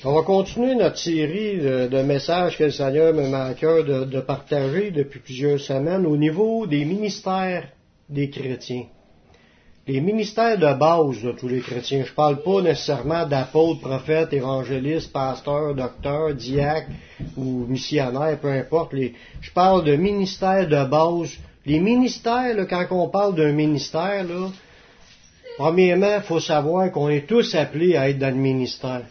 On va continuer notre série de messages que le Seigneur me met à cœur de partager depuis plusieurs semaines au niveau des ministères des chrétiens. Les ministères de base de tous les chrétiens. Je ne parle pas nécessairement d'apôtres, prophètes, évangélistes, pasteurs, docteurs, diacres ou missionnaires, peu importe. Je parle de ministères de base. Les ministères, là, quand on parle d'un ministère, là, premièrement, il faut savoir qu'on est tous appelés à être dans le ministère.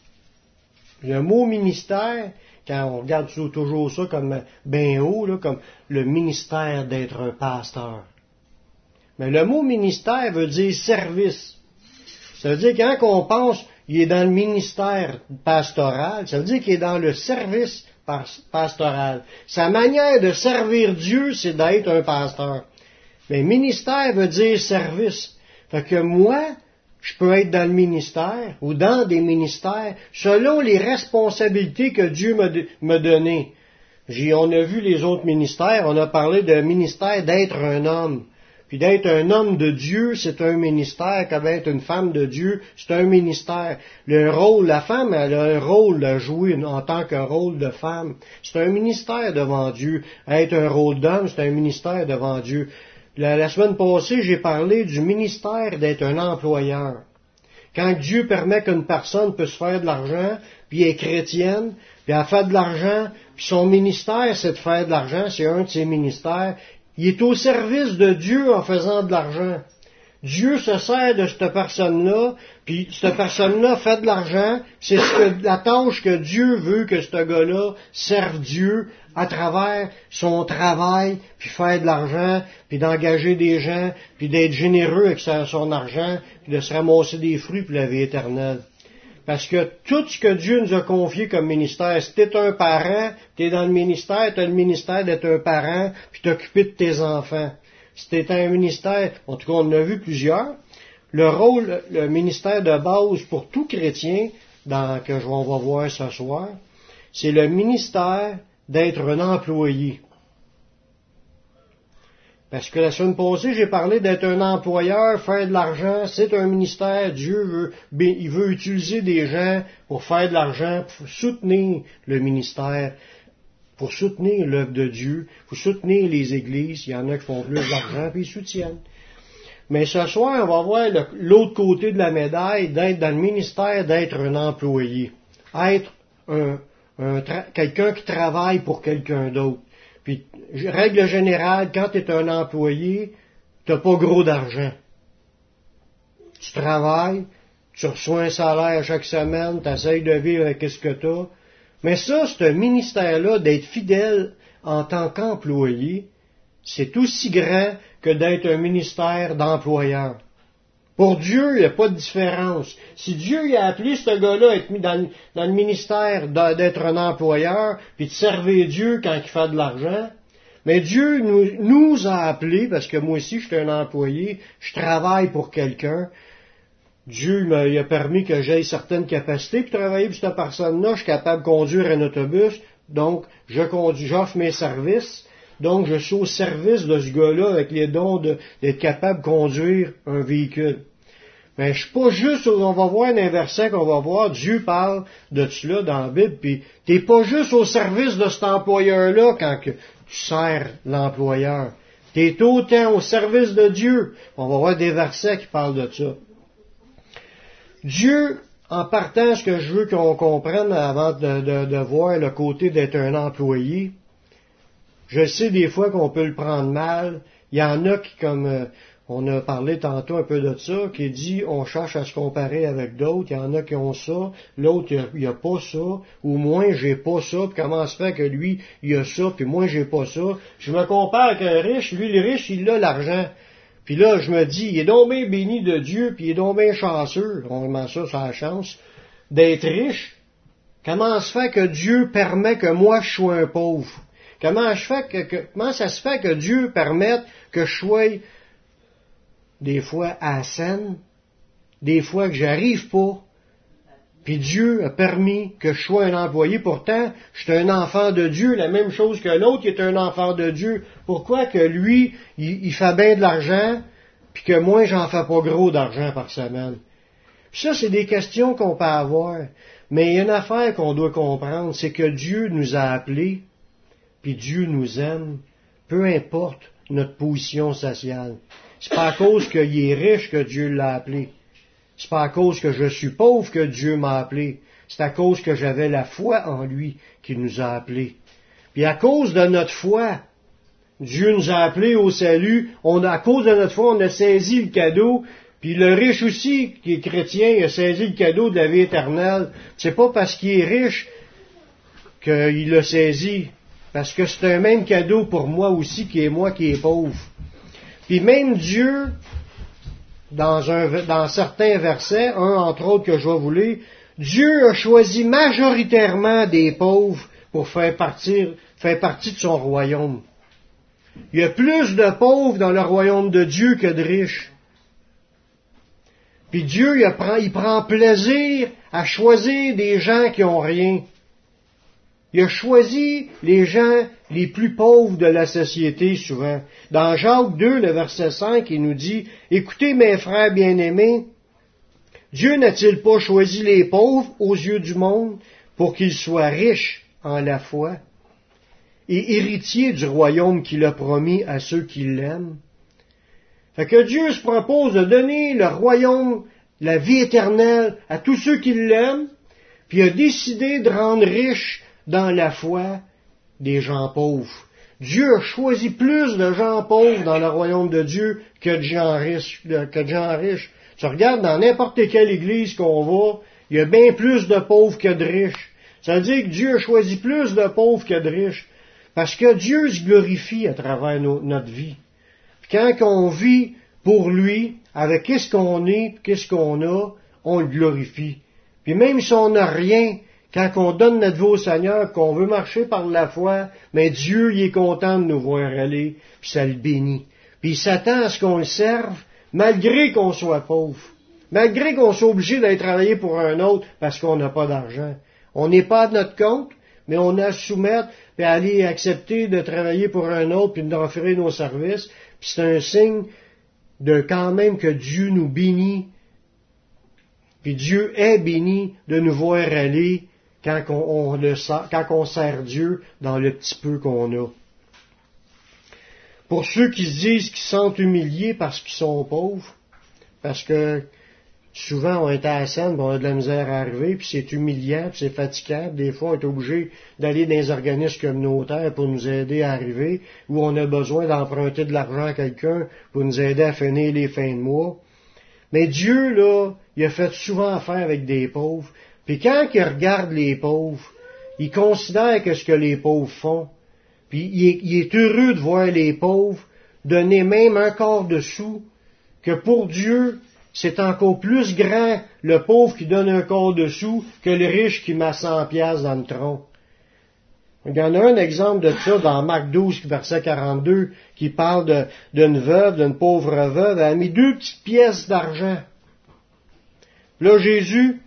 Le mot ministère, quand on regarde toujours ça comme bien haut, là, comme le ministère d'être un pasteur. Mais le mot ministère veut dire service. Ça veut dire que quand on pense qu'il est dans le ministère pastoral, ça veut dire qu'il est dans le service pastoral. Sa manière de servir Dieu, c'est d'être un pasteur. Mais ministère veut dire service. Fait que moi, je peux être dans le ministère ou dans des ministères selon les responsabilités que Dieu m'a données. On a vu les autres ministères, on a parlé de ministère d'être un homme. Puis d'être un homme de Dieu, c'est un ministère, comme être une femme de Dieu, c'est un ministère. Le rôle, la femme, elle a un rôle à jouer en tant que rôle de femme. C'est un ministère devant Dieu. Être un rôle d'homme, c'est un ministère devant Dieu. La semaine passée, j'ai parlé du ministère d'être un employeur. Quand Dieu permet qu'une personne puisse faire de l'argent, puis elle est chrétienne, puis elle fait de l'argent, puis son ministère, c'est de faire de l'argent, c'est un de ses ministères. Il est au service de Dieu en faisant de l'argent. Dieu se sert de cette personne-là, puis cette personne-là fait de l'argent. C'est la tâche que Dieu veut que ce gars-là serve Dieu à travers son travail, puis faire de l'argent, puis d'engager des gens, puis d'être généreux avec son argent, puis de se ramasser des fruits pour la vie éternelle. Parce que tout ce que Dieu nous a confié comme ministère, si t'es un parent, t'es dans le ministère, t'as le ministère d'être un parent, puis t'occuper de tes enfants. Si t'es un ministère, en tout cas on en a vu plusieurs, le ministère de base pour tout chrétien, on va voir ce soir, c'est le ministère d'être un employé. Parce que la semaine passée, j'ai parlé d'être un employeur, faire de l'argent, c'est un ministère. Dieu veut utiliser des gens pour faire de l'argent, pour soutenir le ministère, pour soutenir l'œuvre de Dieu, pour soutenir les églises. Il y en a qui font plus d'argent, puis ils soutiennent. Mais ce soir, on va voir l'autre côté de la médaille, d'être dans le ministère, d'être un employé. Être quelqu'un qui travaille pour quelqu'un d'autre. Puis, règle générale, quand tu es un employé, tu n'as pas gros d'argent. Tu travailles, tu reçois un salaire chaque semaine, tu essaies de vivre avec ce que tu as. Mais ça, ce ministère-là, d'être fidèle en tant qu'employé, c'est aussi grand que d'être un ministère d'employeur. Pour Dieu, il n'y a pas de différence. Si Dieu a appelé ce gars-là à être mis dans le ministère d'être un employeur, puis de servir Dieu quand il fait de l'argent, mais Dieu nous a appelés, parce que moi aussi je suis un employé, je travaille pour quelqu'un. Dieu il a permis que j'aie certaines capacités pour travailler pour cette personne-là. Je suis capable de conduire un autobus, donc j'offre mes services. Donc, je suis au service de ce gars-là avec les dons d'être capable de conduire un véhicule. Mais je suis pas juste, on va voir un verset qu'on va voir, Dieu parle de cela dans la Bible, puis t'es pas juste au service de cet employeur-là quand tu sers l'employeur. T'es autant au service de Dieu. On va voir des versets qui parlent de ça. Dieu, en partant, ce que je veux qu'on comprenne avant de voir le côté d'être un employé, je sais des fois qu'on peut le prendre mal. Il y en a qui, comme on a parlé tantôt un peu de ça, qui dit on cherche à se comparer avec d'autres. Il y en a qui ont ça, l'autre il a pas ça, ou moi j'ai pas ça. Puis comment se fait que lui il a ça, puis moi j'ai pas ça. Je me compare avec un riche, lui le riche il a l'argent. Puis là je me dis il est donc bien béni de Dieu, puis il est donc bien chanceux. Vraiment ça, c'est la chance d'être riche. Comment se fait que Dieu permet que moi je sois un pauvre? Comment ça se fait que Dieu permette que je sois des fois à la scène, des fois que j'arrive pas, puis Dieu a permis que je sois un employé, pourtant, je suis un enfant de Dieu, la même chose que l'autre qui est un enfant de Dieu. Pourquoi que lui, il fait bien de l'argent, puis que moi, j'en fais pas gros d'argent par semaine? Ça, c'est des questions qu'on peut avoir. Mais il y a une affaire qu'on doit comprendre, c'est que Dieu nous a appelés, puis Dieu nous aime, peu importe notre position sociale. C'est pas à cause qu'il est riche que Dieu l'a appelé. C'est pas à cause que je suis pauvre que Dieu m'a appelé. C'est à cause que j'avais la foi en lui qu'il nous a appelés. Puis à cause de notre foi, Dieu nous a appelés au salut. À cause de notre foi, on a saisi le cadeau. Puis le riche aussi, qui est chrétien, il a saisi le cadeau de la vie éternelle. C'est pas parce qu'il est riche qu'il l'a saisi. Parce que c'est un même cadeau pour moi aussi, qui est moi qui est pauvre. Puis même Dieu, dans certains versets, un entre autres que je vais vous lire, Dieu a choisi majoritairement des pauvres pour faire partie de son royaume. Il y a plus de pauvres dans le royaume de Dieu que de riches. Puis Dieu, il prend plaisir à choisir des gens qui ont rien. Il a choisi les gens les plus pauvres de la société souvent. Dans Jacques 2, le verset 5, il nous dit, « Écoutez mes frères bien-aimés, Dieu n'a-t-il pas choisi les pauvres aux yeux du monde pour qu'ils soient riches en la foi et héritiers du royaume qu'il a promis à ceux qui l'aiment? » Fait que Dieu se propose de donner le royaume, la vie éternelle à tous ceux qui l'aiment, puis il a décidé de rendre riches dans la foi des gens pauvres. Dieu a choisi plus de gens pauvres dans le royaume de Dieu que de gens riches. Tu regardes dans n'importe quelle église qu'on va, il y a bien plus de pauvres que de riches. Ça veut dire que Dieu a choisi plus de pauvres que de riches. Parce que Dieu se glorifie à travers notre vie. Puis quand on vit pour lui, avec qu'est-ce qu'on est, qu'est-ce qu'on a, on le glorifie. Puis même si on n'a rien, quand on donne notre vie au Seigneur, qu'on veut marcher par la foi, mais Dieu, il est content de nous voir aller, puis ça le bénit. Puis il s'attend à ce qu'on le serve, malgré qu'on soit pauvre. Malgré qu'on soit obligé d'aller travailler pour un autre parce qu'on n'a pas d'argent. On n'est pas à notre compte, mais on a à se soumettre, puis à aller accepter de travailler pour un autre, puis d'offrir nos services. Puis c'est un signe de quand même que Dieu nous bénit. Puis Dieu est béni de nous voir aller quand on sert Dieu dans le petit peu qu'on a. Pour ceux qui se disent qu'ils se sentent humiliés parce qu'ils sont pauvres, parce que souvent on est à la scène, on a de la misère à arriver, puis c'est humiliant, puis c'est fatigant. Des fois, on est obligé d'aller dans les organismes communautaires pour nous aider à arriver, ou on a besoin d'emprunter de l'argent à quelqu'un pour nous aider à finir les fins de mois. Mais Dieu, là, il a fait souvent affaire avec des pauvres. Puis quand il regarde les pauvres, il considère que ce que les pauvres font. Puis il est heureux de voir les pauvres donner même un quart de sou, que pour Dieu, c'est encore plus grand le pauvre qui donne un quart de sou que le riche qui met 100 piastres dans le tronc. Il y en a un exemple de ça dans Marc 12, verset 42, qui parle d'une veuve, d'une pauvre veuve. Elle a mis 2 petites pièces d'argent. Là, Jésus,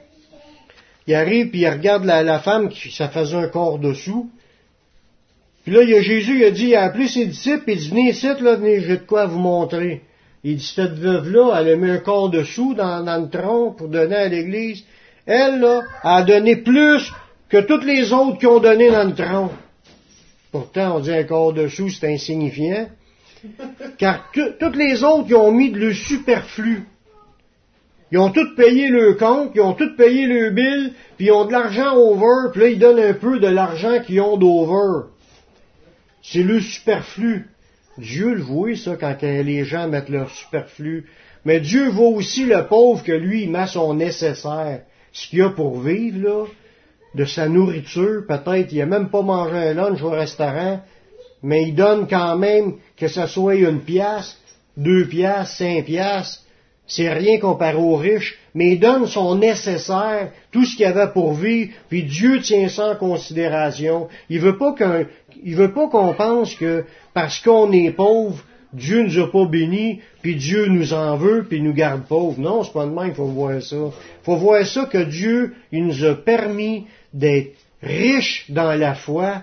il arrive puis il regarde la femme qui ça faisait un quart de sou. Puis là, Jésus il a dit, il a appelé ses disciples, il dit, venez ici, là, venez, j'ai de quoi vous montrer. Il dit, cette veuve-là, elle a mis un quart de sou dans le tronc pour donner à l'Église. Elle, là, a donné plus que toutes les autres qui ont donné dans le tronc. Pourtant, on dit un quart de sou, c'est insignifiant. Car toutes les autres, ils ont mis de le superflu. Ils ont tous payé le compte, ils ont tous payé le bill, puis ils ont de l'argent over, puis là, ils donnent un peu de l'argent qu'ils ont d'over. C'est le superflu. Dieu le voit, ça, quand les gens mettent leur superflu. Mais Dieu voit aussi le pauvre que lui, il met son nécessaire. Ce qu'il a pour vivre, là, de sa nourriture, peut-être, il n'a même pas mangé un lunch au restaurant, mais il donne quand même, que ce soit 1 piastre, 2 piastres, 5 piastres, c'est rien comparé aux riches, mais il donne son nécessaire, tout ce qu'il avait pour vivre, puis Dieu tient ça en considération. Il veut pas qu'on pense que parce qu'on est pauvre, Dieu nous a pas bénis, puis Dieu nous en veut, puis nous garde pauvres. Non, c'est pas de même, il faut voir ça. Il faut voir ça que Dieu, il nous a permis d'être riches dans la foi,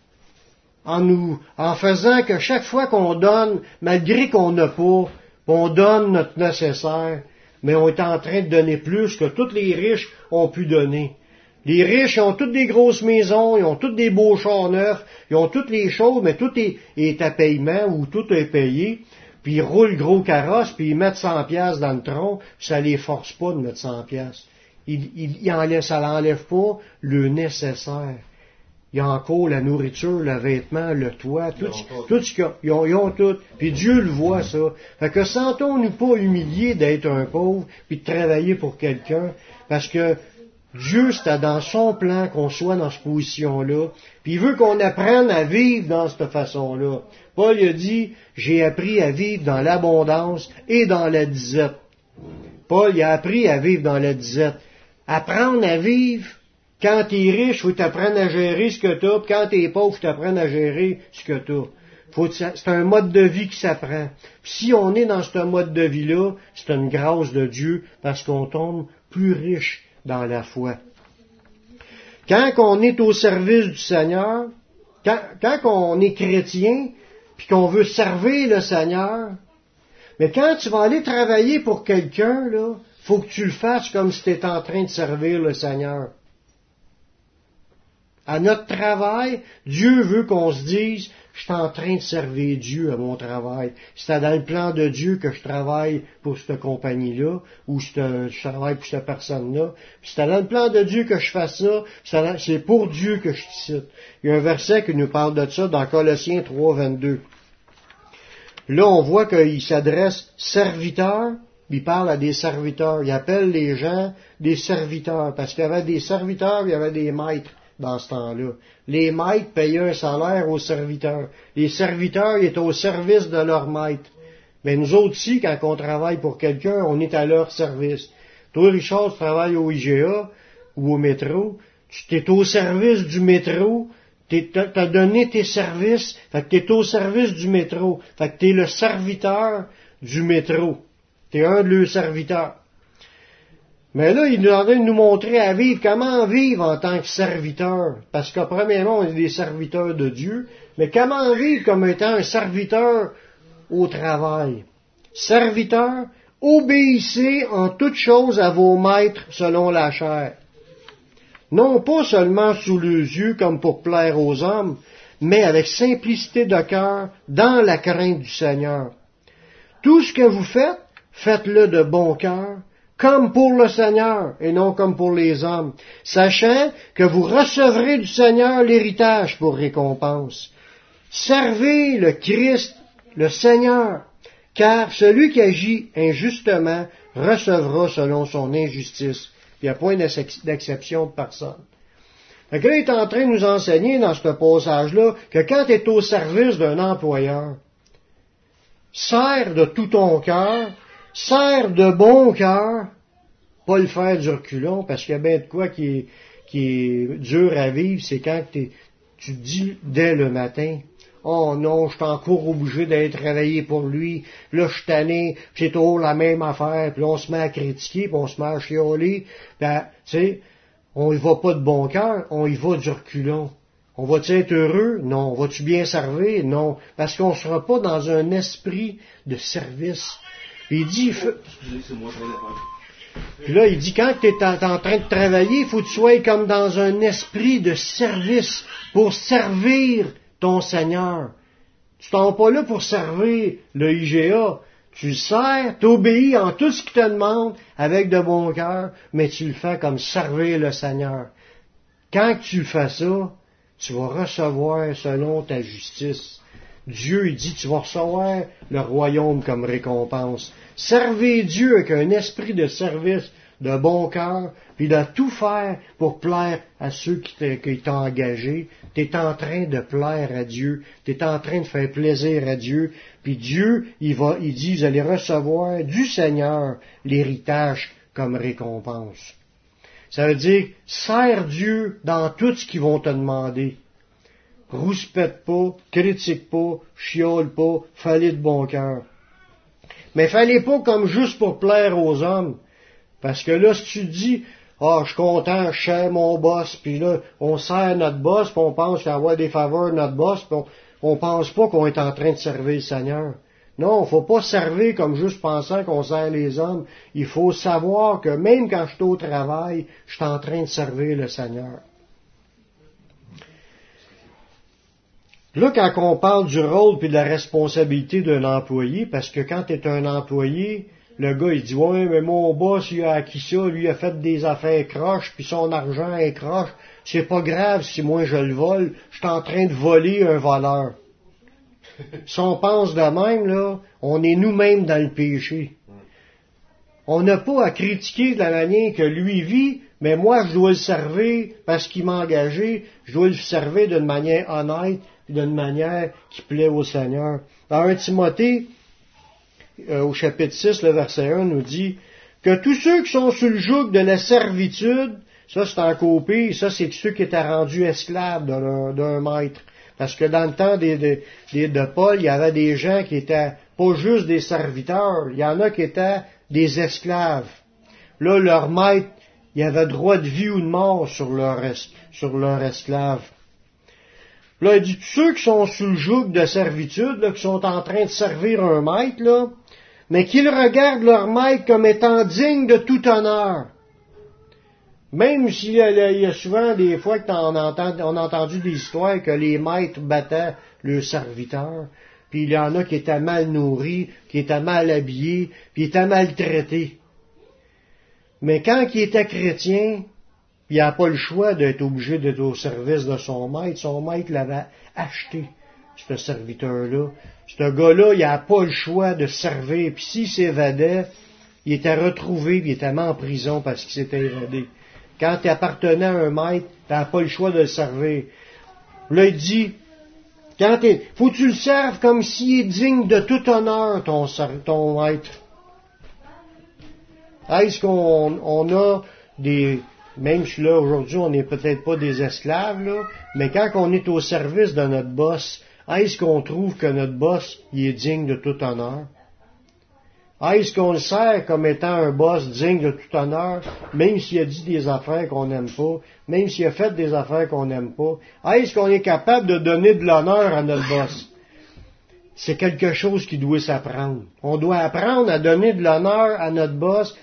en faisant que chaque fois qu'on donne, malgré qu'on n'a pas, on donne notre nécessaire, mais on est en train de donner plus que tous les riches ont pu donner. Les riches, ils ont toutes des grosses maisons, ils ont toutes des beaux chars neufs, ils ont toutes les choses, mais tout est à paiement ou tout est payé. Puis ils roulent gros carrosse, puis ils mettent 100 piastres dans le tronc, ça les force pas de mettre 100 piastres. Ça l'enlève pas le nécessaire. Il y a encore la nourriture, le vêtement, le toit, tout ce qu'il y a. Ils ont tout. Puis Dieu le voit, ça. Fait que sentons-nous pas humiliés d'être un pauvre, puis de travailler pour quelqu'un, parce que Dieu, c'était dans son plan qu'on soit dans cette position-là, puis il veut qu'on apprenne à vivre dans cette façon-là. Paul a dit, j'ai appris à vivre dans l'abondance et dans la disette. Paul a appris à vivre dans la disette. Apprendre à vivre, quand tu es riche, il faut t'apprendre à gérer ce que tu as, puis quand tu es pauvre, il faut t'apprendre à gérer ce que tu as. C'est un mode de vie qui s'apprend. Puis si on est dans ce mode de vie-là, c'est une grâce de Dieu, parce qu'on tombe plus riche dans la foi. Quand on est au service du Seigneur, quand on est chrétien, puis qu'on veut servir le Seigneur, mais quand tu vas aller travailler pour quelqu'un, là, faut que tu le fasses comme si tu étais en train de servir le Seigneur. À notre travail, Dieu veut qu'on se dise, je suis en train de servir Dieu à mon travail. C'est dans le plan de Dieu que je travaille pour cette compagnie-là, ou je travaille pour cette personne-là. Puis c'est dans le plan de Dieu que je fasse ça, c'est pour Dieu que je cite. Il y a un verset qui nous parle de ça dans Colossiens 3, 22. Là, on voit qu'il s'adresse serviteurs, il parle à des serviteurs, il appelle les gens des serviteurs, parce qu'il y avait des serviteurs, il y avait des maîtres dans ce temps-là. Les maîtres payaient un salaire aux serviteurs. Les serviteurs étaient au service de leur maître. Mais nous autres ici, quand on travaille pour quelqu'un, on est à leur service. Toi, Richard, tu travailles au IGA ou au métro, tu es au service du métro, t'as donné tes services, fait que t'es au service du métro, fait que t'es le serviteur du métro. T'es un de leurs serviteurs. Mais là, il est en train de nous montrer à vivre, comment vivre en tant que serviteur. Parce que, premièrement, on est des serviteurs de Dieu, mais comment vivre comme étant un serviteur au travail. Serviteurs, obéissez en toutes choses à vos maîtres selon la chair. Non pas seulement sous les yeux comme pour plaire aux hommes, mais avec simplicité de cœur, dans la crainte du Seigneur. Tout ce que vous faites, faites-le de bon cœur, comme pour le Seigneur et non comme pour les hommes, sachant que vous recevrez du Seigneur l'héritage pour récompense. Servez le Christ, le Seigneur, car celui qui agit injustement recevra selon son injustice. Il n'y a point d'exception de personne. Fait que là, il est en train de nous enseigner dans ce passage-là que quand tu es au service d'un employeur, sers de tout ton cœur, sers de bon cœur, pas le faire du reculon, parce qu'il y a bien de quoi qui est dur à vivre, c'est quand tu te dis dès le matin, oh non, je suis encore obligé d'aller travailler pour lui, là je suis tanné, c'est toujours la même affaire, puis là on se met à critiquer, puis on se met à chialer, tu sais, on y va pas de bon cœur, on y va du reculon. On va-tu être heureux? Non. On va-tu bien servir? Non. Parce qu'on ne sera pas dans un esprit de service. Il dit, puis là, il dit, quand tu es en train de travailler, il faut que tu sois comme dans un esprit de service pour servir ton Seigneur. Tu t'en vas pas là pour servir le IGA. Tu le sers, tu obéis en tout ce qu'il te demande avec de bon cœur, mais tu le fais comme servir le Seigneur. Quand tu fais ça, tu vas recevoir selon ta justice. Dieu, il dit, tu vas recevoir le royaume comme récompense. Servez Dieu avec un esprit de service, de bon cœur, puis de tout faire pour plaire à ceux qui t'ont engagé. Tu es en train de plaire à Dieu, tu es en train de faire plaisir à Dieu, puis Dieu, il dit, vous allez recevoir du Seigneur l'héritage comme récompense. Ça veut dire, sers Dieu dans tout ce qu'ils vont te demander. Rouspète pas, critique pas, chiole pas, fallait de bon cœur. Mais fallait pas comme juste pour plaire aux hommes. Parce que là, si tu dis, je suis content, je sers mon boss, puis là, on sert notre boss, puis on pense avoir des faveurs de notre boss, puis on pense pas qu'on est en train de servir le Seigneur. Non, il ne faut pas servir comme juste pensant qu'on sert les hommes. Il faut savoir que même quand je suis au travail, je suis en train de servir le Seigneur. Là, quand on parle du rôle et de la responsabilité d'un employé, parce que quand tu es un employé, le gars, il dit, ouais, mais mon boss, il a acquis ça, lui, il a fait des affaires croches, puis son argent est croche. C'est pas grave si moi je le vole, je suis en train de voler un voleur. Si on pense de même, là, on est nous-mêmes dans le péché. On n'a pas à critiquer de la manière que lui vit, mais moi, je dois le servir parce qu'il m'a engagé, je dois le servir d'une manière honnête, d'une manière qui plaît au Seigneur. Dans 1 Timothée, au chapitre 6, le verset 1, nous dit que tous ceux qui sont sous le joug de la servitude, ça c'est en copie, ça c'est ceux qui étaient rendus esclaves d'un maître. Parce que dans le temps de Paul, il y avait des gens qui étaient pas juste des serviteurs, il y en a qui étaient des esclaves. Là, leur maître, il avait droit de vie ou de mort sur leur esclave. Là, il dit, tous ceux qui sont sous le joug de servitude, là, qui sont en train de servir un maître, là, mais qu'ils regardent leur maître comme étant digne de tout honneur. Même s'il y a souvent des fois qu'on a entendu des histoires que les maîtres battaient leurs serviteurs, puis il y en a qui étaient mal nourris, qui étaient mal habillés, puis étaient maltraités. Mais quand il était chrétien, il n'a pas le choix d'être obligé d'être au service de son maître. Son maître l'avait acheté, ce serviteur-là. Ce gars-là, il n'a pas le choix de servir. Puis s'il s'évadait, il était retrouvé, puis il était mis en prison parce qu'il s'était évadé. Quand tu appartenais à un maître, tu n'as pas le choix de le servir. Là, il dit, faut que tu le serves comme s'il est digne de tout honneur, ton maître. Est-ce qu'on a des... Même si là, aujourd'hui, on n'est peut-être pas des esclaves, là, mais quand on est au service de notre boss, est-ce qu'on trouve que notre boss, il est digne de tout honneur? Est-ce qu'on le sert comme étant un boss digne de tout honneur, même s'il a dit des affaires qu'on n'aime pas, même s'il a fait des affaires qu'on n'aime pas? Est-ce qu'on est capable de donner de l'honneur à notre boss? C'est quelque chose qui doit s'apprendre. On doit apprendre à donner de l'honneur à notre boss.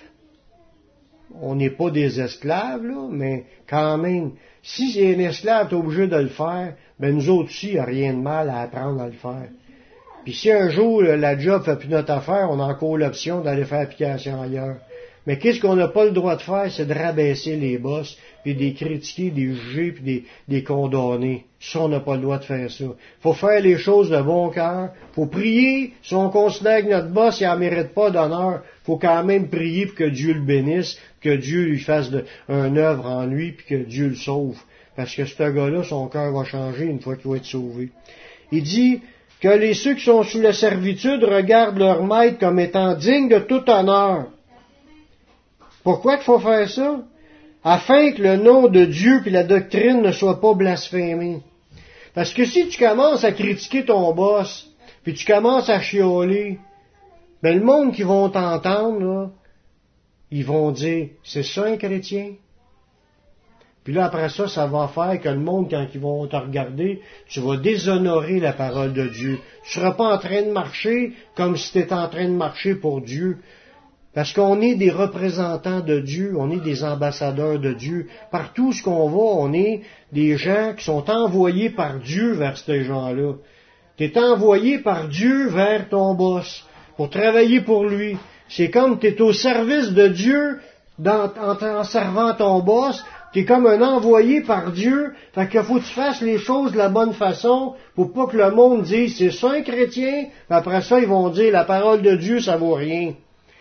On n'est pas des esclaves, là, mais quand même, si un esclave est obligé de le faire, ben nous autres aussi, il n'y a rien de mal à apprendre à le faire. Puis si un jour la job fait plus notre affaire, on a encore l'option d'aller faire application ailleurs. Mais qu'est-ce qu'on n'a pas le droit de faire, c'est de rabaisser les boss, puis de les critiquer, de les juger, puis de les condamner. Ça, on n'a pas le droit de faire ça. Faut faire les choses de bon cœur. Faut prier. Si on considère que notre boss, il n'en mérite pas d'honneur, faut quand même prier pour que Dieu le bénisse, que Dieu lui fasse une œuvre en lui, puis que Dieu le sauve. Parce que ce gars-là, son cœur va changer une fois qu'il va être sauvé. Il dit que ceux qui sont sous la servitude regardent leur maître comme étant dignes de tout honneur. Pourquoi qu'il faut faire ça? Afin que le nom de Dieu et la doctrine ne soient pas blasphémés. Parce que si tu commences à critiquer ton boss, puis tu commences à chialer, ben le monde qui vont t'entendre, là, ils vont dire, c'est ça un chrétien? Puis là, après ça, ça va faire que le monde, quand ils vont te regarder, tu vas déshonorer la parole de Dieu. Tu ne seras pas en train de marcher comme si tu étais en train de marcher pour Dieu. Parce qu'on est des représentants de Dieu, on est des ambassadeurs de Dieu. Partout où on va, on est des gens qui sont envoyés par Dieu vers ces gens-là. Tu es envoyé par Dieu vers ton boss pour travailler pour lui. C'est comme tu es au service de Dieu en servant ton boss. Tu es comme un envoyé par Dieu. Fait qu'il faut que tu fasses les choses de la bonne façon pour pas que le monde dise c'est ça un chrétien. Puis après ça, ils vont dire la parole de Dieu, ça vaut rien.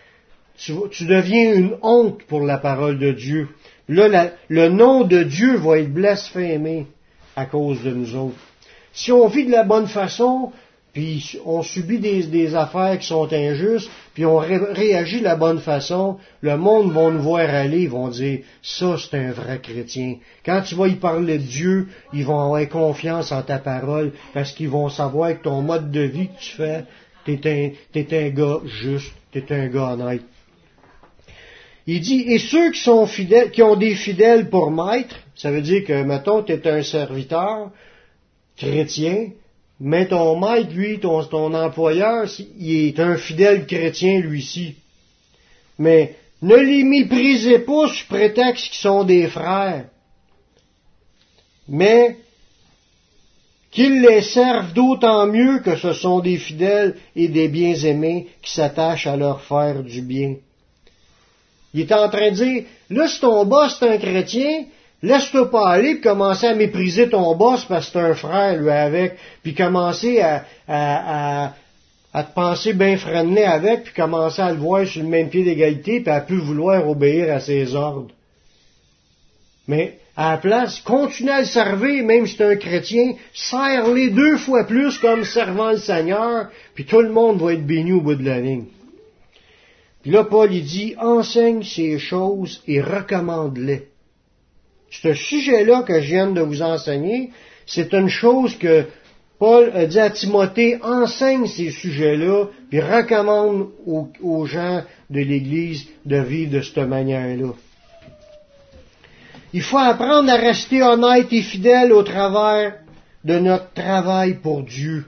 Tu deviens une honte pour la parole de Dieu. Là, le nom de Dieu va être blasphémé à cause de nous autres. Si on vit de la bonne façon, puis on subit des affaires qui sont injustes, puis on réagit de la bonne façon, le monde va nous voir aller, ils vont dire, ça c'est un vrai chrétien. Quand tu vas y parler de Dieu, ils vont avoir confiance en ta parole, parce qu'ils vont savoir que ton mode de vie que tu fais, t'es un gars juste, t'es un gars honnête. Il dit, et ceux qui sont fidèles, qui ont des fidèles pour maître, ça veut dire que, mettons, tu es un serviteur chrétien, Mais ton maître, lui, ton employeur, il est un fidèle chrétien, lui-ci. Mais ne les méprisez pas sous prétexte qu'ils sont des frères, mais qu'ils les servent d'autant mieux que ce sont des fidèles et des bien-aimés qui s'attachent à leur faire du bien. Il est en train de dire, là, si ton boss est un chrétien, laisse-toi pas aller puis commencer à mépriser ton boss parce que c'est un frère, lui, avec, puis commencer à te penser bien freiné avec, puis commencer à le voir sur le même pied d'égalité, puis à plus vouloir obéir à ses ordres. Mais, à la place, continue à le servir, même si c'est un chrétien, serre-les 2 fois plus comme servant le Seigneur, puis tout le monde va être béni au bout de la ligne. Puis là, Paul, il dit, enseigne ces choses et recommande-les. Ce sujet-là que je viens de vous enseigner, c'est une chose que Paul a dit à Timothée, enseigne ces sujets-là, puis recommande aux gens de l'Église de vivre de cette manière-là. Il faut apprendre à rester honnête et fidèle au travers de notre travail pour Dieu.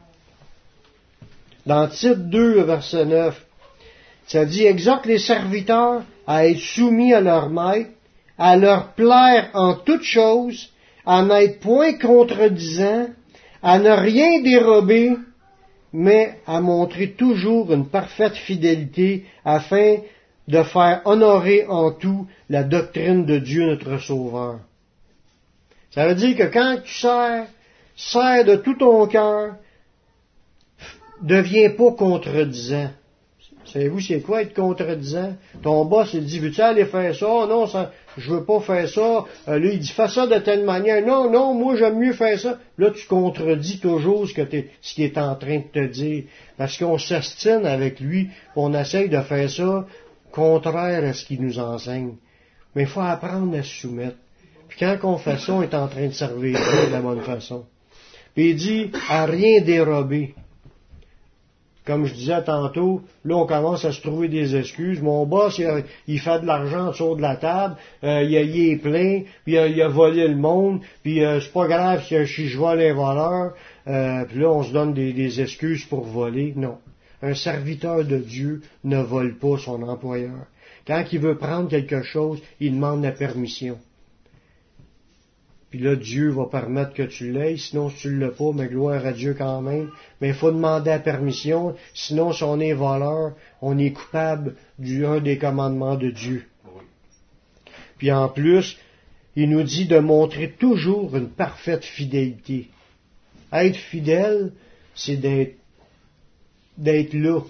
Dans Tite 2, verset 9, ça dit, exhorte les serviteurs à être soumis à leur maître, à leur plaire en toutes choses, à n'être point contredisant, à ne rien dérober, mais à montrer toujours une parfaite fidélité afin de faire honorer en tout la doctrine de Dieu notre Sauveur. Ça veut dire que quand tu sers de tout ton cœur, deviens pas contredisant. Savez-vous c'est quoi être contredisant? Ton boss, il dit, veux-tu aller faire ça? Oh, non, je veux pas faire ça. Là, il dit, fais ça de telle manière. Non, moi, j'aime mieux faire ça. Là, tu contredis toujours ce qu'il est en train de te dire. Parce qu'on s'astine avec lui, on essaye de faire ça contraire à ce qu'il nous enseigne. Mais il faut apprendre à se soumettre. Puis quand on fait ça, on est en train de servir Dieu de la bonne façon. Puis il dit, à rien dérober. Comme je disais tantôt, là, on commence à se trouver des excuses. Mon boss, il fait de l'argent autour de la table, il est plein, puis il a volé le monde, puis c'est pas grave si je vole un voleur, puis là, on se donne des excuses pour voler. Non. Un serviteur de Dieu ne vole pas son employeur. Quand il veut prendre quelque chose, il demande la permission. Puis là, Dieu va permettre que tu l'aies, sinon si tu ne l'as pas, mais gloire à Dieu quand même. Mais il faut demander la permission, sinon si on est voleur, on est coupable d'un des commandements de Dieu. Puis en plus, il nous dit de montrer toujours une parfaite fidélité. Être fidèle, c'est d'être là.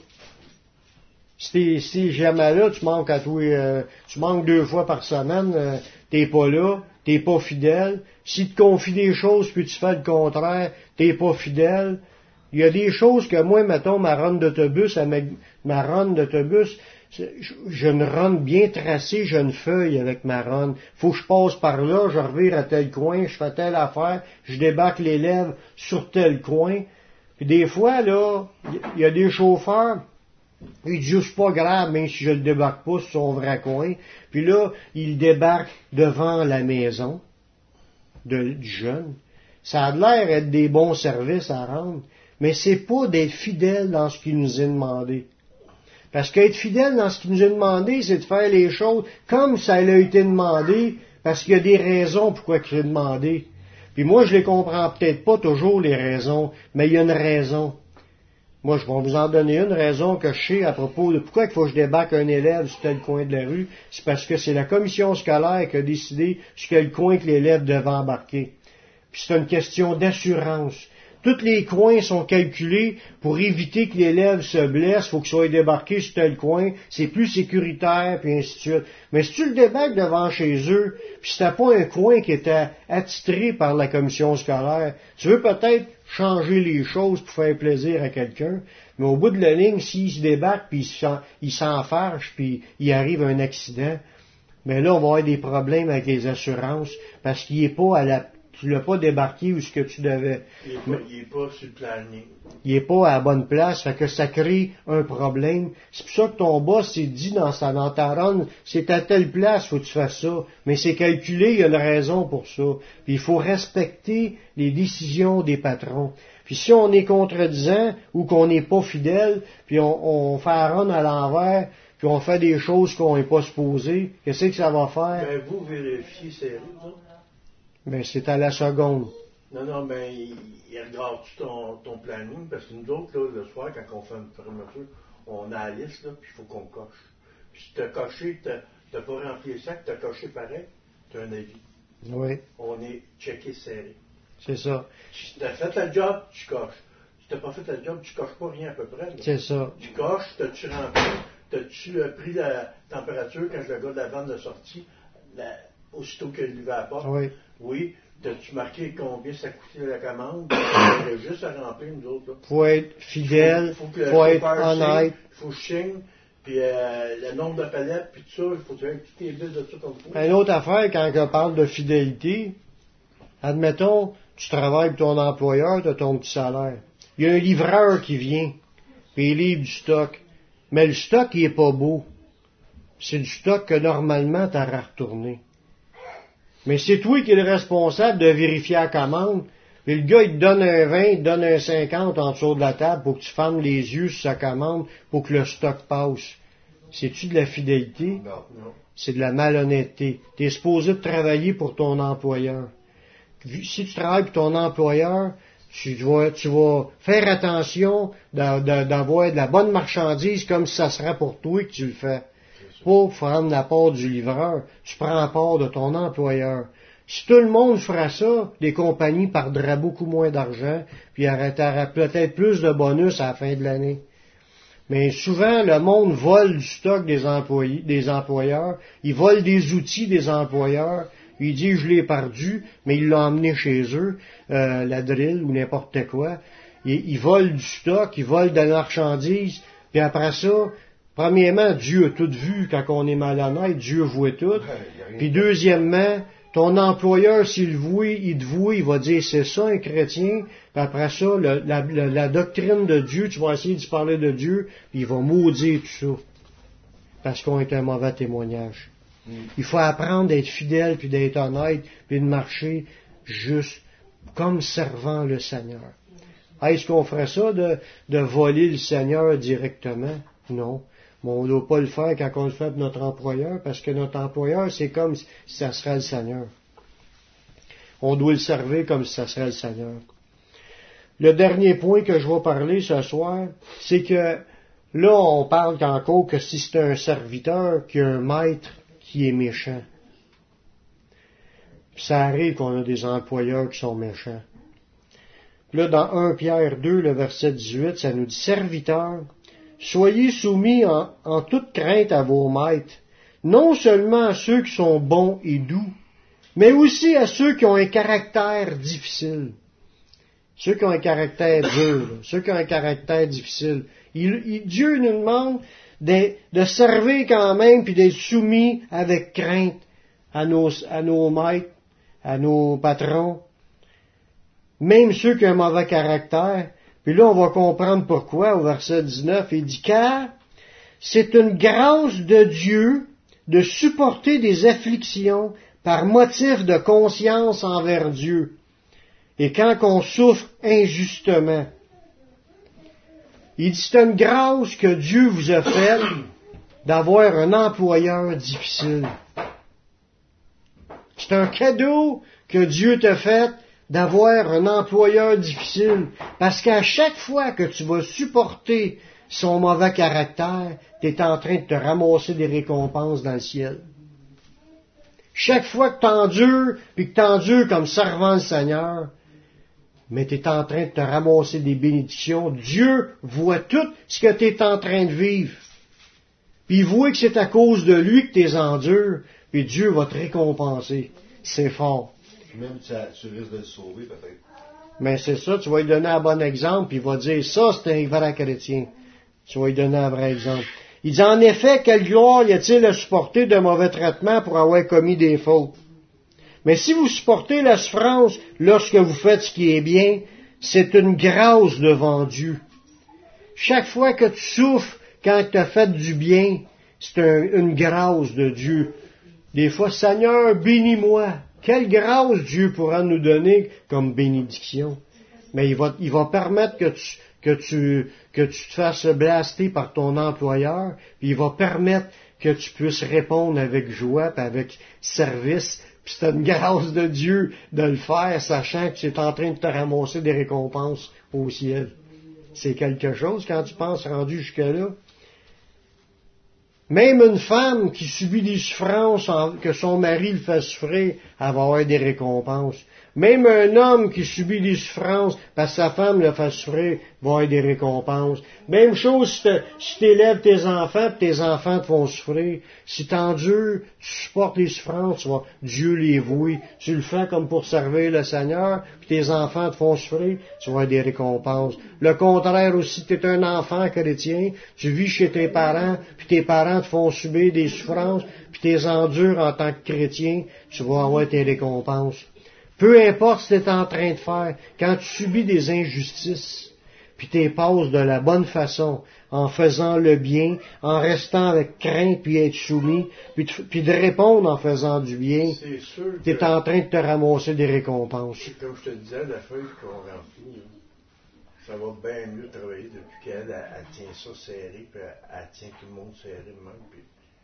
Si jamais là, tu manques tu manques 2 fois par semaine, t'es pas là, t'es pas fidèle. Si tu confies des choses puis tu fais le contraire, t'es pas fidèle. Il y a des choses que moi, mettons, ma run d'autobus, j'ai une run bien tracée, j'ai une feuille avec ma run. Faut que je passe par là, je revire à tel coin, je fais telle affaire, je débarque l'élève sur tel coin. Puis des fois, là, il y a des chauffeurs, ils disent, c'est pas grave, même si je le débarque pas sur son vrai coin. Puis là, ils débarquent devant la maison du jeune. Ça a l'air d'être des bons services à rendre, mais c'est pas d'être fidèle dans ce qu'il nous est demandé. Parce qu'être fidèle dans ce qu'il nous est demandé, c'est de faire les choses comme ça a été demandé, parce qu'il y a des raisons pourquoi il est demandé. Puis moi, je les comprends peut-être pas toujours, les raisons, mais il y a une raison. Moi, je vais vous en donner une raison que je sais à propos de pourquoi il faut que je débarque un élève sur tel coin de la rue. C'est parce que c'est la commission scolaire qui a décidé sur quel coin que l'élève devait embarquer. Puis c'est une question d'assurance. Tous les coins sont calculés pour éviter que l'élève se blesse, il faut qu'il soit débarqué sur tel coin, c'est plus sécuritaire, puis ainsi de suite. Mais si tu le débarques devant chez eux, puis si t'as pas un coin qui était attitré par la commission scolaire, tu veux peut-être changer les choses pour faire plaisir à quelqu'un, mais au bout de la ligne, s'il se débarque, puis il s'enfarge, puis il arrive un accident, ben là, on va avoir des problèmes avec les assurances, parce qu'il n'est pas tu l'as pas débarqué où ce que tu devais. Il est pas sur le planning. Il est pas à la bonne place, fait que ça crée un problème. C'est pour ça que ton boss s'est dit dans ta run, c'est à telle place, faut que tu fasses ça. Mais c'est calculé, il y a une raison pour ça. Puis il faut respecter les décisions des patrons. Puis si on est contredisant ou qu'on n'est pas fidèle, puis on fait la run à l'envers, puis on fait des choses qu'on n'est pas supposé, qu'est-ce que ça va faire? Ben, vous vérifiez série, ça? Ben, c'est à la seconde. Non, ben, il regarde-tu ton planning? Parce que nous autres, là, le soir, quand on fait une fermeture, on a la liste, là, puis il faut qu'on coche. Puis si t'as coché, t'as pas rempli le sac, t'as coché pareil, t'as un avis. Oui. On est checké serré. C'est ça. Si t'as fait le job, tu coches. Si t'as pas fait le job, tu coches pas rien à peu près. Là. C'est ça. Tu coches, t'as-tu rempli, t'as-tu pris la température quand le gars de la vente de sortie, aussitôt que lui va à la porte? Oui. Oui. T'as-tu marqué combien ça coûtait la commande? Il y a juste à remplir, nous autres. Là. Faut être fidèle, faut être honnête. Il faut que je signe, puis le nombre de palettes, puis tout ça, il faut que tu aies toutes les billes de ça comme il faut. Une autre affaire, quand on parle de fidélité, admettons, tu travailles pour ton employeur, tu as ton petit salaire. Il y a un livreur qui vient, puis il livre du stock. Mais le stock, il est pas beau. C'est du stock que normalement, tu as à retourner. Mais c'est toi qui es le responsable de vérifier la commande. Et le gars, il te donne un 20, il te donne un 50 en dessous de la table pour que tu fermes les yeux sur sa commande pour que le stock passe. C'est-tu de la fidélité? Non. C'est de la malhonnêteté. Tu es supposé de travailler pour ton employeur. Si tu travailles pour ton employeur, tu vas faire attention d'avoir de la bonne marchandise comme si ça serait pour toi que tu le fais. Pas prendre la part du livreur, tu prends la part de ton employeur. Si tout le monde ferait ça, les compagnies perdraient beaucoup moins d'argent, puis arrêteraient peut-être plus de bonus à la fin de l'année. Mais souvent, le monde vole du stock des employeurs, ils volent des outils des employeurs, ils disent je l'ai perdu, mais ils l'ont emmené chez eux, la drill ou n'importe quoi. Ils volent du stock, ils volent de la marchandise, puis après ça, premièrement, Dieu a tout vu quand on est malhonnête, Dieu voit tout. Puis deuxièmement, ton employeur, s'il te voit, il va dire c'est ça un chrétien. Puis après ça, la doctrine de Dieu, tu vas essayer de parler de Dieu, puis il va maudire tout ça. Parce qu'on est un mauvais témoignage. Il faut apprendre d'être fidèle, puis d'être honnête, puis de marcher juste comme servant le Seigneur. Est-ce qu'on ferait ça de voler le Seigneur directement? Non. Mais on ne doit pas le faire quand on le fait pour notre employeur, parce que notre employeur, c'est comme si ça serait le Seigneur. On doit le servir comme si ça serait le Seigneur. Le dernier point que je vais parler ce soir, c'est que là, on parle encore que si c'est un serviteur qui a un maître qui est méchant. Puis ça arrive qu'on a des employeurs qui sont méchants. Là, dans 1 Pierre 2, le verset 18, ça nous dit « Serviteurs, soyez soumis en toute crainte à vos maîtres, non seulement à ceux qui sont bons et doux, mais aussi à ceux qui ont un caractère difficile. » Ceux qui ont un caractère dur, ceux qui ont un caractère difficile. Dieu nous demande de servir quand même, puis d'être soumis avec crainte à nos maîtres, à nos patrons, même ceux qui ont un mauvais caractère. Puis là, on va comprendre pourquoi, au verset 19, il dit « Car c'est une grâce de Dieu de supporter des afflictions par motif de conscience envers Dieu, et quand on souffre injustement. » Il dit « C'est une grâce que Dieu vous a faite d'avoir un employeur difficile. » C'est un cadeau que Dieu t'a fait d'avoir un employeur difficile. Parce qu'à chaque fois que tu vas supporter son mauvais caractère, tu es en train de te ramasser des récompenses dans le ciel. Chaque fois que tu endures, puis que tu endures comme servant le Seigneur, mais tu es en train de te ramasser des bénédictions. Dieu voit tout ce que tu es en train de vivre. Puis il voit que c'est à cause de lui que tu es endures, puis Dieu va te récompenser. C'est fort. Même tu risques de le sauver, peut-être. Mais c'est ça, tu vas lui donner un bon exemple, puis il va dire, ça, c'est un vrai chrétien. Tu vas lui donner un vrai exemple. Il dit, en effet, quelle gloire y a-t-il à supporter de mauvais traitements pour avoir commis des fautes? Mais si vous supportez la souffrance lorsque vous faites ce qui est bien, c'est une grâce devant Dieu. Chaque fois que tu souffres quand tu as fait du bien, c'est une grâce de Dieu. Des fois, Seigneur, bénis-moi. Quelle grâce Dieu pourra nous donner comme bénédiction. Mais il va permettre que tu te fasses blaster par ton employeur, puis il va permettre que tu puisses répondre avec joie, puis avec service, puis c'est une grâce de Dieu de le faire, sachant que tu es en train de te ramasser des récompenses au ciel. C'est quelque chose quand tu penses rendu jusque-là. Même une femme qui subit des souffrances, que son mari le fait souffrir, elle va avoir des récompenses. Même un homme qui subit des souffrances parce que sa femme le fait souffrir, va avoir des récompenses. Même chose si tu élèves tes enfants, puis tes enfants te font souffrir. Si tu endures, tu supportes les souffrances, Dieu les vouer. Tu le fais comme pour servir le Seigneur, puis tes enfants te font souffrir, tu vas avoir des récompenses. Le contraire aussi, tu es un enfant chrétien, tu vis chez tes parents, puis tes parents te font subir des souffrances, puis tu les endures en tant que chrétien, tu vas avoir tes récompenses. Peu importe ce que tu es en train de faire, quand tu subis des injustices, puis tu les passes de la bonne façon, en faisant le bien, en restant avec crainte, puis être soumis, puis de répondre en faisant du bien, tu es en train de te ramasser des récompenses. Comme je te disais, la feuille qu'on remplit, ça va bien mieux travailler depuis qu'elle tient ça serré, puis elle tient tout le monde serré de même, puis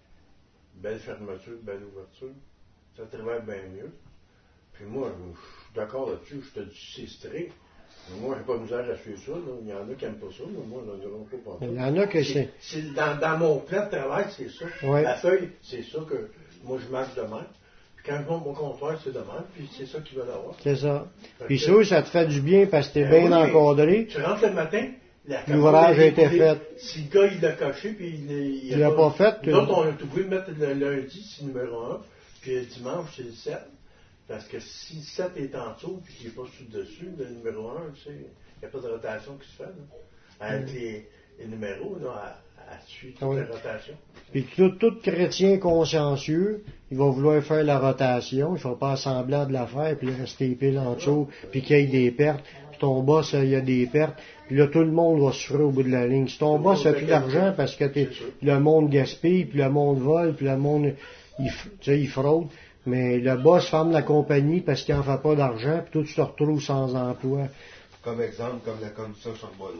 belle fermeture, belle ouverture, ça travaille bien mieux. Puis moi, je suis d'accord là-dessus, je te dis c'est strict. Mais moi, j'ai pas misère à suivre ça. Là. Il y en a qui n'aiment pas ça, mais moi, j'en dirai pas ça. Il y en a que c'est... Dans mon plan de travail, c'est ça. Ouais. La feuille, c'est ça que moi, je marche de même. Puis quand je monte mon comptoir, c'est de même. Puis c'est ça qu'ils veulent avoir. C'est ça. Puis ça te fait du bien parce que t'es bien encadré. Tu rentres le matin, l'ouvrage a été fait. Si le gars, il l'a coché, puis il l'a pas fait. Nous autres, on a tout voulu mettre le lundi, c'est numéro 1. Puis le dimanche, c'est le 7. Parce que si le 7 est en dessous et qu'il n'est pas dessus, le numéro 1, tu sais, il n'y a pas de rotation qui se fait. Là. Avec les numéros, là, à suivre toute la rotation. Puis tout chrétien consciencieux, il va vouloir faire la rotation, il ne faut pas semblant de la faire, puis rester pile en dessous, puis qu'il y ait des pertes. Puis ton boss, il y a des pertes. Puis là, tout le monde va souffrir au bout de la ligne. Si ton boss n'a plus d'argent parce que le monde gaspille, puis le monde vole, puis le monde, il fraude. Mais le boss ferme la compagnie parce qu'il n'en fait pas d'argent, puis toi, tu te retrouves sans emploi. Comme exemple, comme la commission Charbonneau.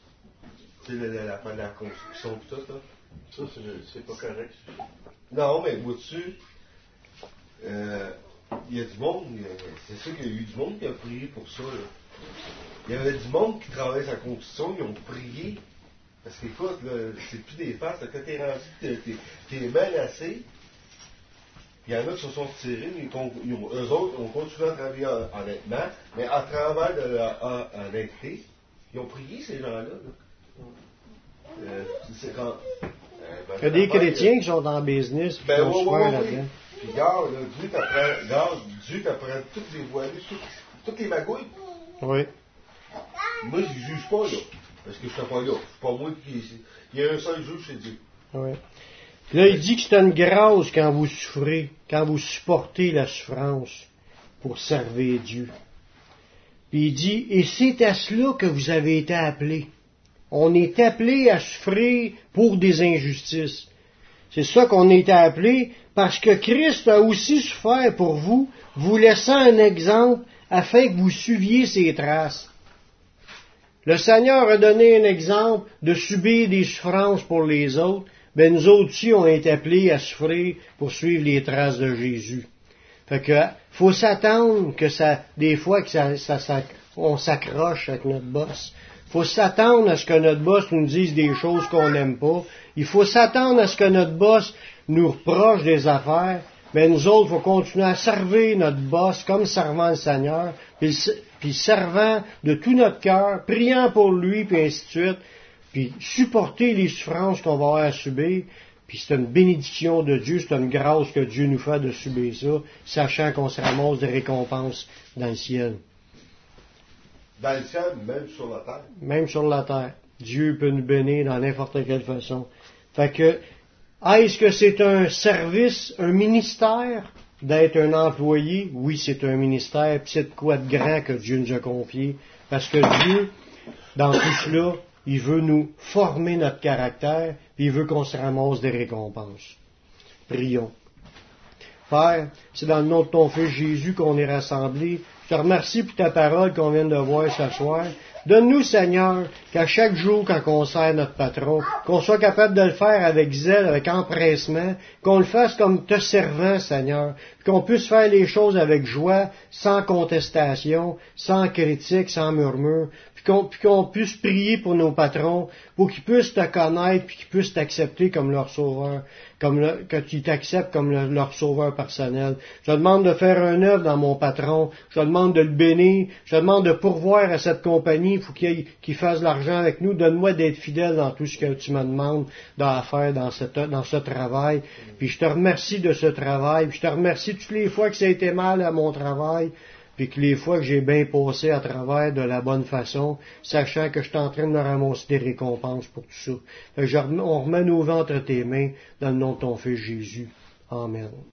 Tu sais, la fin de la construction et tout, là. Ça, c'est pas correct. Non, mais vois-tu, il y a du monde, c'est sûr qu'il y a eu du monde qui a prié pour ça, là. Il y avait du monde qui travaillait sur la construction, ils ont prié. Parce qu'écoute, là, c'est plus des farces, quand t'es rendu, t'es menacé. Il y en a qui se sont retirés, mais eux autres ont continué à travailler honnêtement, mais à travers de leur honnêteté, ils ont prié ces gens-là. Il y a des chrétiens qui sont en business, qui sont super là-dedans. Puis regarde, Dieu t'apprend toutes les voilées, toutes les magouilles. Oui. Moi, je ne juge pas, là, parce que je ne suis pas là. C'est pas moi qui... Il y a un seul juge, c'est Dieu. Oui. Là, il dit que c'est une grâce quand vous souffrez, quand vous supportez la souffrance pour servir Dieu. Puis il dit, et c'est à cela que vous avez été appelés. On est appelés à souffrir pour des injustices. C'est ça qu'on est appelés parce que Christ a aussi souffert pour vous, vous laissant un exemple afin que vous suiviez ses traces. Le Seigneur a donné un exemple de subir des souffrances pour les autres. Ben nous autres aussi, on est appelés à souffrir pour suivre les traces de Jésus. Fait que faut s'attendre que des fois que on s'accroche avec notre boss. Faut s'attendre à ce que notre boss nous dise des choses qu'on n'aime pas. Il faut s'attendre à ce que notre boss nous reproche des affaires. Mais nous autres, il faut continuer à servir notre boss comme servant le Seigneur, puis servant de tout notre cœur, priant pour lui, puis ainsi de suite. Puis supporter les souffrances qu'on va avoir à subir, puis c'est une bénédiction de Dieu, c'est une grâce que Dieu nous fait de subir ça, sachant qu'on se ramasse des récompenses dans le ciel. Dans le ciel, même sur la terre. Même sur la terre. Dieu peut nous bénir dans n'importe quelle façon. Fait que, est-ce que c'est un service, un ministère d'être un employé, oui, c'est un ministère, puis c'est de quoi de grand que Dieu nous a confié, parce que Dieu, dans tout cela, il veut nous former notre caractère, puis il veut qu'on se ramasse des récompenses. Prions. Père, c'est dans le nom de ton Fils Jésus qu'on est rassemblés. Je te remercie pour ta parole qu'on vient de voir ce soir. Donne-nous, Seigneur, qu'à chaque jour, quand on sert notre patron, qu'on soit capable de le faire avec zèle, avec empressement, qu'on le fasse comme te servant, Seigneur, qu'on puisse faire les choses avec joie, sans contestation, sans critique, sans murmure, puis qu'on puisse prier pour nos patrons, pour qu'ils puissent te connaître, puis qu'ils puissent t'accepter comme leur sauveur, que tu t'acceptes comme leur sauveur personnel. Je te demande de faire un œuvre dans mon patron, je te demande de le bénir, je te demande de pourvoir à cette compagnie, il faut qu'il fasse de l'argent avec nous, donne-moi d'être fidèle dans tout ce que tu me demandes à faire dans ce travail, puis je te remercie de ce travail, puis je te remercie toutes les fois que ça a été mal à mon travail, puis que les fois que j'ai bien passé à travers de la bonne façon, sachant que je suis en train de me ramasser des récompenses pour tout ça. On remet nos vies entre tes mains, dans le nom de ton Fils Jésus. Amen.